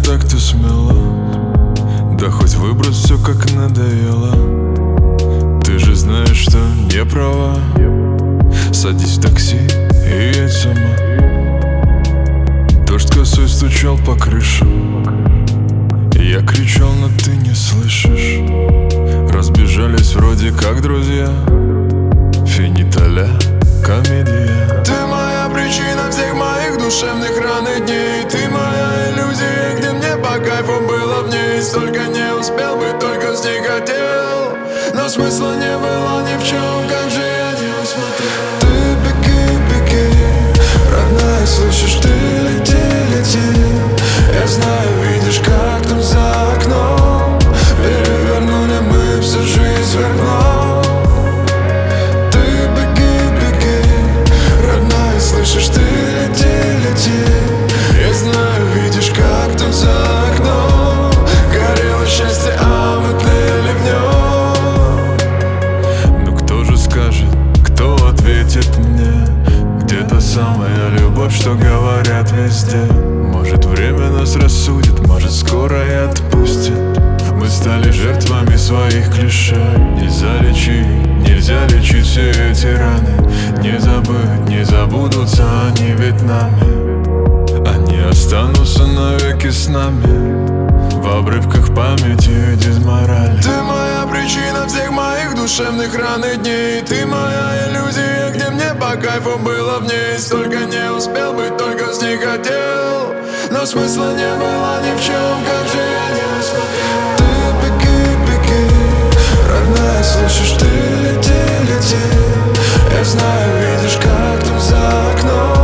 так ты смела, да хоть выбрось все как надоело. Ты же знаешь, что не права. Садись в такси и едь сама. Дождь косой стучал по крышам. Я кричал, но ты не слышишь. Разбежались вроде как друзья. Финиталя комедия. Ты моя причина всех моих душевных ран и дней. Ты моя иллюзия, где мне по кайфу было в ней. Столько не успел бы, только с ней хотел, но смысла не было ни в чем, как же я не усмотрел. Ты беги, беги, родная, слышишь, ты лети, лети. Я знаю, видишь, как там за окном перевернули мы всю жизнь вверх дном. Ты беги, беги, родная, слышишь, ты лети, лети. Я знаю, видишь, как там за окном горело счастье, а мы тлели в нем. Ну кто же скажет, кто ответит мне? Где та самая любовь, что говорят везде? Может, время нас рассудит, может, скоро и отпустит. Мы стали жертвами своих клише. Нельзя лечить все эти раны. Не забыть, не забудутся они ведь нами. Они останутся навеки с нами, в обрывках памяти дизморали. Ты моя причина всех моих душевных ран и дней. Ты моя иллюзия, где мне по кайфу было в ней. Столько не успел быть, только с ней хотел, но смысла не было ни в чем, как же я не усмотрел. Ты беги, беги, родная, слышишь, ты лети, лети. Я знаю, видишь, как там за окном